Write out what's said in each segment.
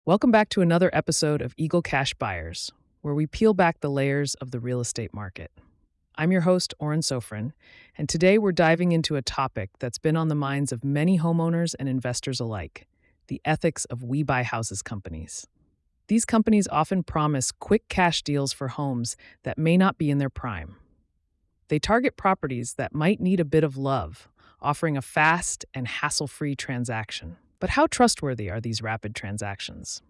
Welcome back to another episode of Eagle Cash Buyers, where we peel back the layers of the real estate market. I'm your host, Oren Sofrin, and today we're diving into a topic that's been on the minds of many homeowners and investors alike: the ethics of We Buy Houses companies. These companies often promise quick cash deals for homes that may not be in their prime. They target properties that might need a bit of love, offering a fast and hassle free transaction. But how trustworthy are these rapid transactions?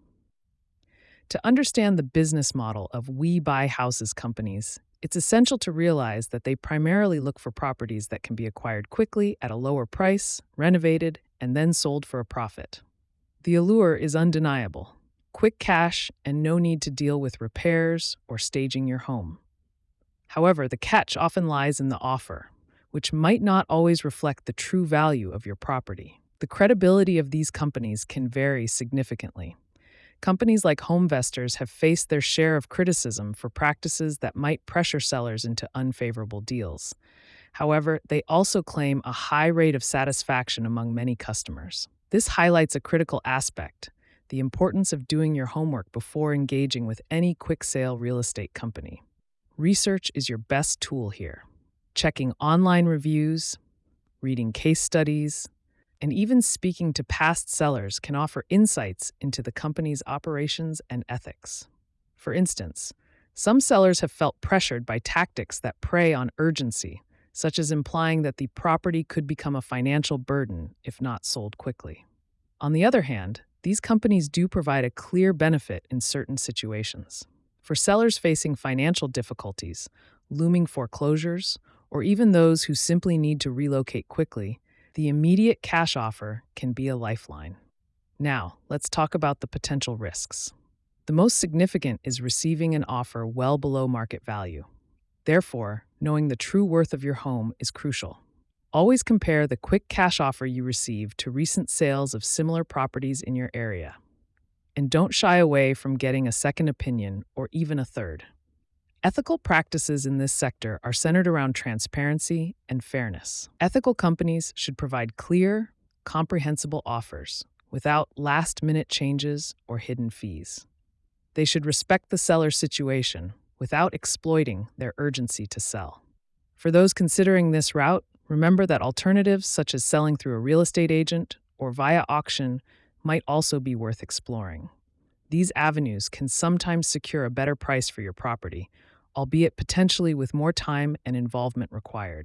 To understand the business model of We Buy Houses companies, it's essential to realize that they primarily look for properties that can be acquired quickly at a lower price, renovated, and then sold for a profit. The allure is undeniable: quick cash and no need to deal with repairs or staging your home. However, the catch often lies in the offer, which might not always reflect the true value of your property. The credibility of these companies can vary significantly. Companies like HomeVestors have faced their share of criticism for practices that might pressure sellers into unfavorable deals. However, they also claim a high rate of satisfaction among many customers. This highlights a critical aspect: the importance of doing your homework before engaging with any quick sale real estate company. Research is your best tool here. Checking online reviews, reading case studies, and even speaking to past sellers can offer insights into the company's operations and ethics. For instance, some sellers have felt pressured by tactics that prey on urgency, such as implying that the property could become a financial burden if not sold quickly. On the other hand, these companies do provide a clear benefit in certain situations. For sellers facing financial difficulties, looming foreclosures, or even those who simply need to relocate quickly, the immediate cash offer can be a lifeline. Now, let's talk about the potential risks. The most significant is receiving an offer well below market value. Therefore, knowing the true worth of your home is crucial. Always compare the quick cash offer you receive to recent sales of similar properties in your area. And don't shy away from getting a second opinion or even a third. Ethical practices in this sector are centered around transparency and fairness. Ethical companies should provide clear, comprehensible offers without last-minute changes or hidden fees. They should respect the seller's situation without exploiting their urgency to sell. For those considering this route, remember that alternatives such as selling through a real estate agent or via auction might also be worth exploring. These avenues can sometimes secure a better price for your property, albeit potentially with more time and involvement required.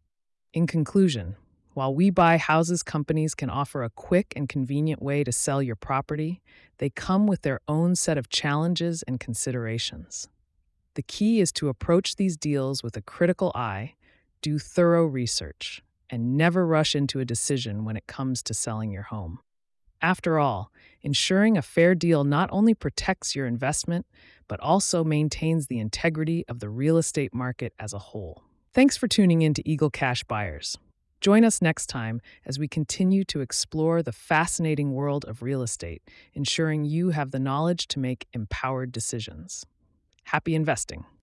In conclusion, while We Buy Houses companies can offer a quick and convenient way to sell your property, they come with their own set of challenges and considerations. The key is to approach these deals with a critical eye, do thorough research, and never rush into a decision when it comes to selling your home. After all, ensuring a fair deal not only protects your investment, but also maintains the integrity of the real estate market as a whole. Thanks for tuning in to Eagle Cash Buyers. Join us next time as we continue to explore the fascinating world of real estate, ensuring you have the knowledge to make empowered decisions. Happy investing.